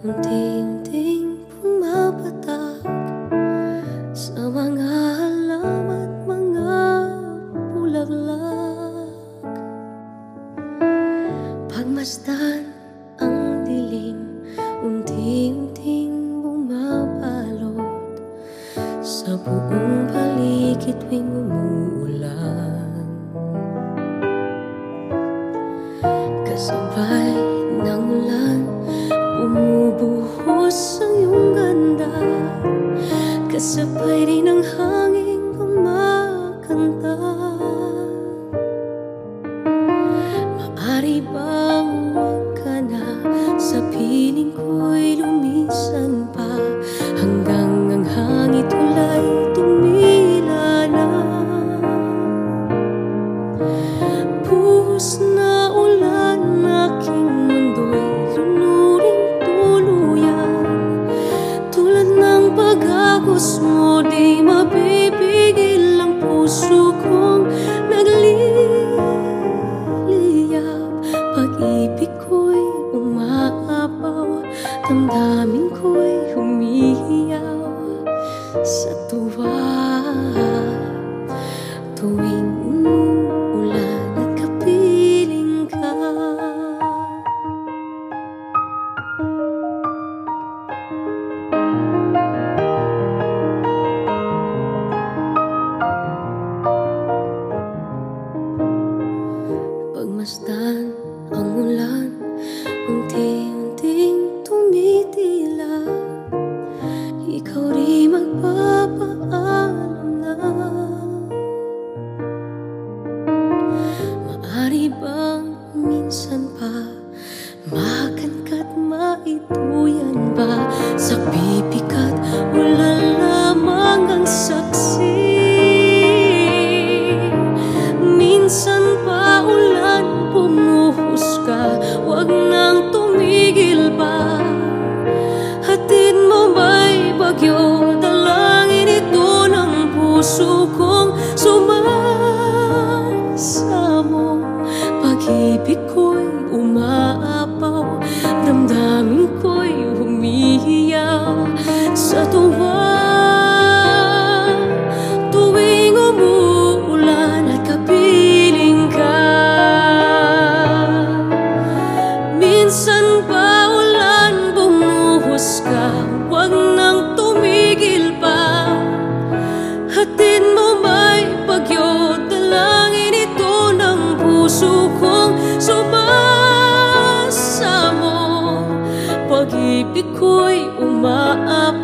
unti-unting pumapatak sa mga alam at mga bulaklak. Pagmasdan ang dilim, unti-unting bumabalot sa buong paligid tuwing umuulan. Kasabay ng ulan, bumubuhos ang iyong ganda. Kasabay rin ng hangin kumakanta. Maari bang huwag ka na sa piling ko'y lumisan pa, hanggang ang hangin tulay tumila na. Buhos na ulan, aking mundo'y lunuring tuluyan. Tulad ng pag-agos mo, di mapipigil ang puso kong nagliliyab. Pag-ibig ko'y umaapaw, damdamin ko'y humihiyaw sa tuwa. Tuwing umuulan at kapiling ka, pagmasdan ang ulan, unti-unting tumitila. Ikaw rin magpapaalam na. Maari bang minsan pa makankat maituyan ba sa pipikat ulan lamang ang saksi? Minsan pa ulan bumuhos ka, wag nang tumigil pa. Hatid mo may bagyo, dalangin ito ng puso kong sumasamo. Pag-ibig ko'y umaapaw, damdamin ko'y humihiyaw sa tuwa. Tuwing umuulan at kapiling ka, minsan pa ulan bumuhos ka, wag nang tumigil pa. Hatid mo may bagyo, dalangin ito ng puso kong sumasamo. Pag-ibig ko'y umaap